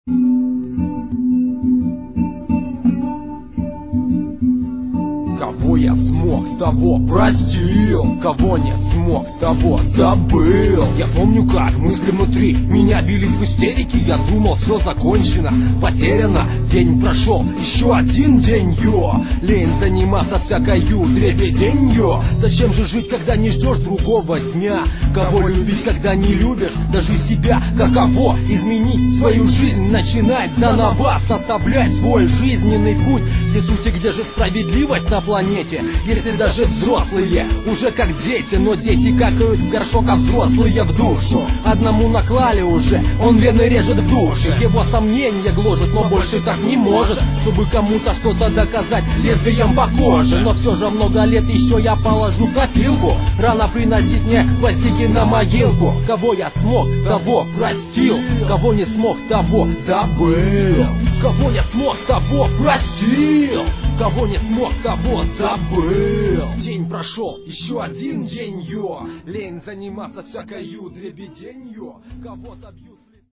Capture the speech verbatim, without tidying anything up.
Кого я смог, того простил, кого не смог, того забыл. Я помню, как мысли внутри меня бились в истерике. Я думал, все закончено, потеряно. День прошел, еще один день, ё. Лень заниматься всякою дребеденью. Зачем же жить, когда не ждешь другого дня? Кого любить, когда не любишь даже себя? Каково изменить свою жизнь, начинать заново, составлять свой жизненный путь? Где суть и где же справедливость на планете? Если даже взрослые уже как дети, но дети какают в горшок, а взрослые в душу. Одному наклали уже, он вены режет в душе. Его сомнения гложет, но больше так не может, чтобы кому-то что-то доказать лезвием по коже. Но все же много лет еще я положу копилку. Рано приносить мне гвоздики на могилку. Кого я смог, того простил, кого не смог, того забыл. Кого я смог, того простил, кого не смог, того забыл. День прошел, еще один день, ё. Лень заниматься всякою дребеденью. Кого-то бьют.